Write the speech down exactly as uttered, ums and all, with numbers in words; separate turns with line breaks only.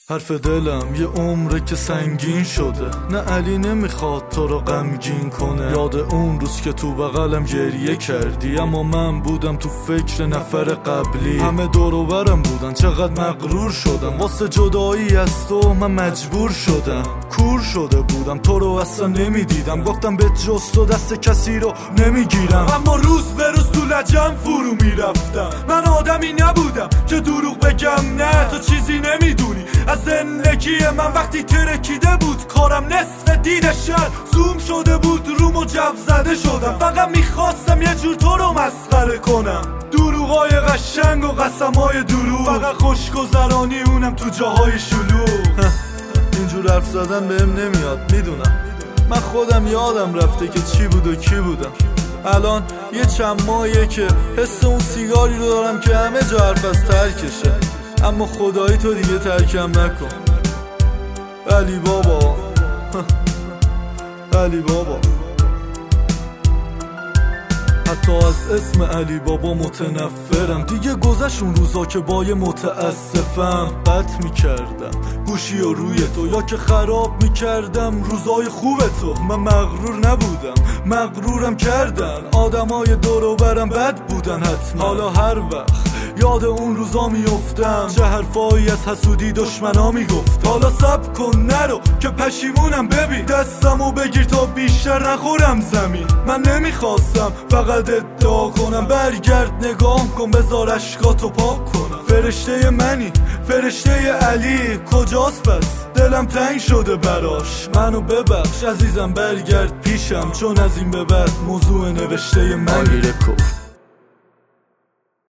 حرف دلم یه عمره که سنگین شده، نه علی نمیخواد تو رو غمگین کنه. یاد اون روز که تو بغلم گریه کردی، اما من بودم تو فکر نفر قبلی. همه دور و برم بودن، چقدر مغرور شدم. واسه جدایی از تو من مجبور شدم. کور شده بودم، تو رو اصلا نمیدیدم. گفتم به جز تو دست کسی رو نمیگیرم، اما روز به روز تو لجم فرو میرفتم. من آدمی نبودم که دروغ بگم، نه تو چیزی نمیدونی از زندگی من. وقتی ترکیده بود کارم، نصف دیده شهر زوم شده بود روم و جو زده شدم. فقط میخواستم یه جور تو رو مسخره کنم. دروغای قشنگ و قسمای دروغ، فقط خوشگذرانی اونم تو جاهای شلوغ. اینجور حرف زدن بهم نمیاد، میدونم. من خودم یادم رفته که چی بود و کی بودم. الان یه چند ماهیه که حس اون سیگاری رو دارم که همه جا حرف از ترکشه. اما خدایی تو دیگه ترکم نکن علی بابا. علی بابا، حتی از اسم علی بابا متنفرم. دیگه گذشت اون روزا که با یه متاسفم قطع میکردم گوشی و روی تو، یا که خراب میکردم روزای خوب تو. من مغرور نبودم، مغرورم کردن آدمای دور و برم بد بودن حتما. حالا هر وقت یاد اون روزا میفتم، چه حرفایی از حسودی دشمنا میگفتم. حالا صبر کن نرو که پشیمونم، ببین دستمو بگیر تا بیشتر نخورم زمین. من نمیخواستم فقط ادعا کنم، برگرد نگاه کن بذار اشکاتو پاک کنم. فرشته منی، فرشته علی کجاست پس؟ دلم تنگ شده براش. منو ببخش عزیزم، برگرد پیشم، چون از این به بعد موضوع نوشته منی.